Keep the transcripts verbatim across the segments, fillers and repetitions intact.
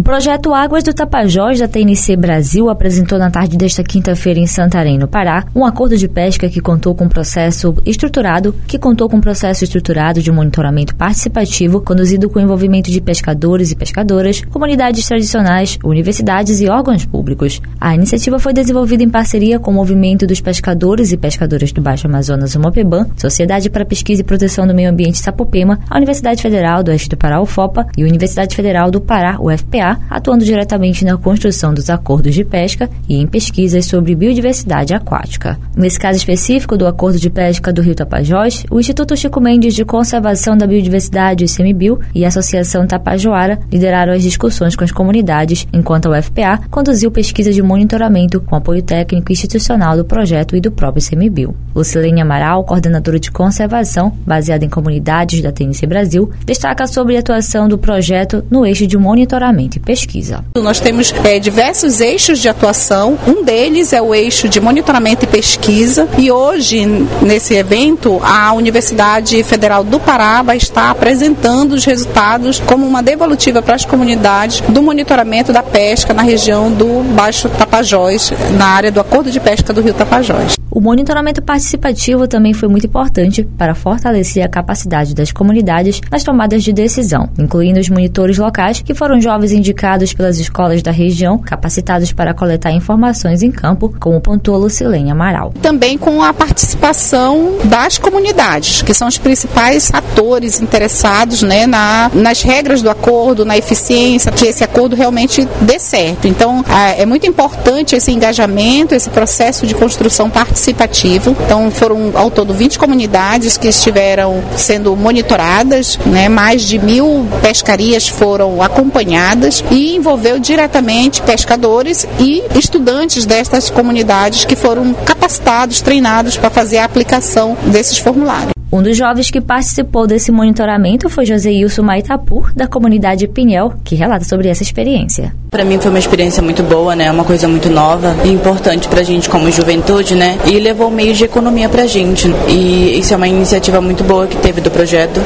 projeto Águas do Tapajós da T N C Brasil apresentou na tarde desta quinta-feira em Santarém, no Pará, um acordo de pesca que contou com processo estruturado, que contou com processo estruturado de monitoramento participativo, conduzido com o envolvimento de pescadores e pescadoras, comunidades tradicionais, universidades e órgãos públicos. A iniciativa foi desenvolvida em parceria com o Movimento dos Pescadores e Pescadoras do Baixo Amazonas, o Mopebam, Sociedade para Pesquisa e Proteção do Meio Ambiente Sapopema, a Universidade Federal do Oeste do Pará, U F O P A, e a Universidade Federal do Pará, U F P A, atuando diretamente na construção dos acordos de pesca e em pesquisas sobre biodiversidade aquática. Nesse caso específico do Acordo de Pesca do Rio Tapajós, o Instituto Chico Mendes de Conservação da Biodiversidade, o ICMBio, e a Associação Tapajoara lideraram as discussões com as comunidades, enquanto a U F P A conduziu pesquisa de monitoramento com apoio técnico e institucional do projeto e do próprio ICMBio. Lucilene Amaral, coordenadora de conservação, baseada em comunidades da T N C Brasil, destaca sobre a atuação do projeto no eixo de monitoramento e pesquisa. Nós temos é, diversos eixos de atuação, um deles é o eixo de monitoramento e pesquisa, e hoje, nesse evento, a Universidade Federal do Pará vai estar apresentando os resultados como uma devolutiva para as comunidades do monitoramento da pesca na região do Baixo Tapajós, na área do Acordo de Pesca do Rio Tapajós. O monitoramento participativo também foi muito importante para fortalecer a capacidade das comunidades nas tomadas de decisão, incluindo os monitores locais, que foram jovens indicados pelas escolas da região, capacitados para coletar informações em campo, como pontuou Lucilene Amaral. Também com a participação das comunidades, que são os principais atores interessados, né, na, nas regras do acordo, na eficiência, que esse acordo realmente dê certo. Então, é muito importante esse engajamento, esse processo de construção participativo. Então, foram ao todo vinte comunidades que estiveram sendo monitoradas, né? Mais de mil pescarias foram acompanhadas e envolveu diretamente pescadores e estudantes destas comunidades que foram capacitados, treinados para fazer a aplicação desses formulários. Um dos jovens que participou desse monitoramento foi Joseilson Maitapur, da comunidade Pinhel, que relata sobre essa experiência. Para mim foi uma experiência muito boa, né? Uma coisa muito nova e importante para a gente como juventude, né? E levou meio de economia para a gente. E isso é uma iniciativa muito boa que teve do projeto.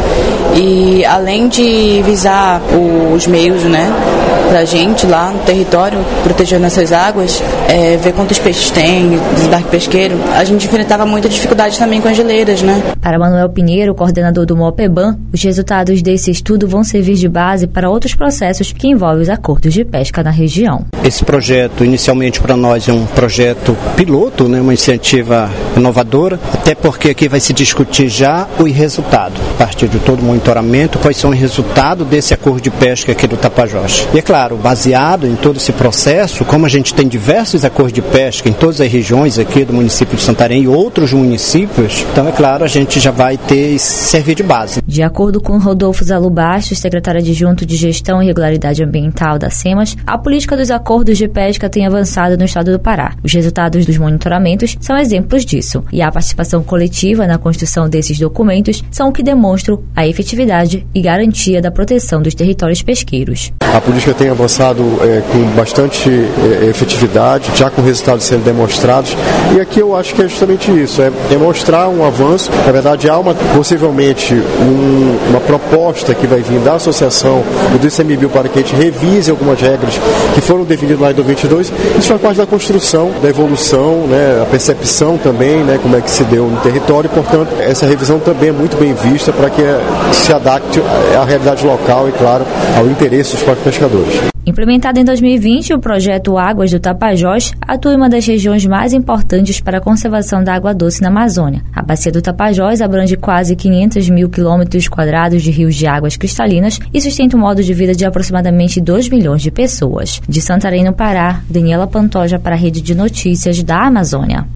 E além de visar os meios, né? Para a gente lá no território, protegendo essas águas, é, ver quantos peixes tem, desembarque pesqueiro, a gente enfrentava muita dificuldade também com as geleiras, né? Para Manuel Pinheiro, coordenador do Mopebam, os resultados desse estudo vão servir de base para outros processos que envolvem os acordos de pesca na região. Esse projeto, inicialmente para nós, é um projeto piloto, né, uma iniciativa inovadora, até porque aqui vai se discutir já o resultado, a partir de todo o monitoramento, quais são os resultados desse acordo de pesca aqui do Tapajós. E é claro, baseado em todo esse processo, como a gente tem diversos acordos de pesca em todas as regiões aqui do município de Santarém e outros municípios, então é claro, a gente já vai ter servir de base. De acordo com Rodolfo Zalu Bastos, secretário adjunto de Gestão e Regularidade Ambiental da SEMAS, a política dos acordos de pesca tem avançado no estado do Pará. Os resultados dos monitoramentos são exemplos disso, e a participação coletiva na construção desses documentos são o que demonstram a efetividade e garantia da proteção dos territórios pesqueiros. A política tem avançado é, com bastante é, efetividade, já com resultados sendo demonstrados, e aqui eu acho que é justamente isso, é demonstrar um avanço. Na verdade, há uma, possivelmente um, uma proposta que vai vir da associação e do ICMBio para que a gente revise algumas regras que foram definidas lá em dois mil e vinte e dois. Isso faz parte da construção, da evolução, né, a percepção também, né, como é que se deu no território, e, portanto, essa revisão também é muito bem vista para que se adapte à realidade local e, claro, ao interesse dos próprios pescadores. Implementado em dois mil e vinte, o projeto Águas do Tapajós atua em uma das regiões mais importantes para a conservação da água doce na Amazônia. A bacia do Tapajós abrange quase quinhentos mil quilômetros quadrados de rios de águas cristalinas e sustenta um modo de vida de aproximadamente dois milhões de pessoas. De Santarém, no Pará, Daniela Pantoja para a Rede de Notícias da Amazônia.